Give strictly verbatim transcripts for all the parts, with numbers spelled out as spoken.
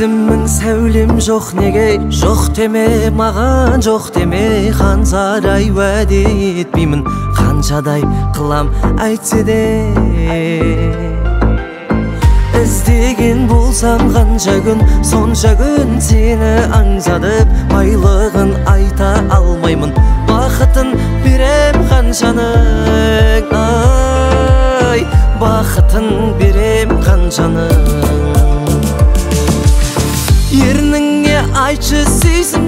көзімнің сәулем жоқ неге жоқ деме маған жоқ деме ханзадай уәде етпеймін қаншадай қылам әйтсе де іздеген болсам қанша күн сонша күн сені аңсадып байлығын айта алмаймын бақытын берем қаншаның ай бақытын берем қаншаның ерніңе айтшы сүйсін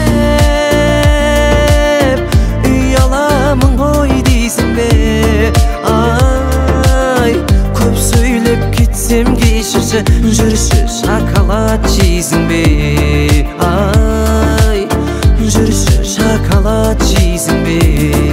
деп ұяламын ғой дейсің бе ай көп сөйлеп кетсем кешірші жүрші шоколад жейсің бе ай жүрші шоколад жейсің бе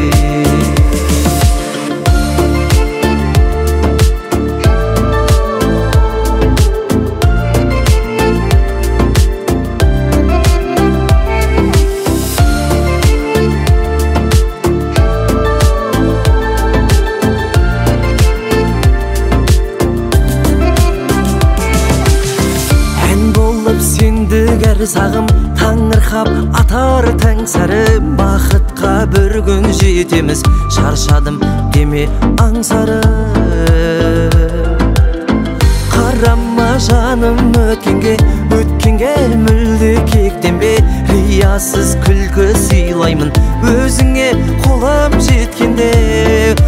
сендігер сағым таңырқап атар таң сәрім бақытқа бір күн жетеміз шаршадым деме аңсарым қарама жаным өткенге өткенге мүлде кектенбе риясыз күлкі сыйлаймын өзіңе қолым жеткенде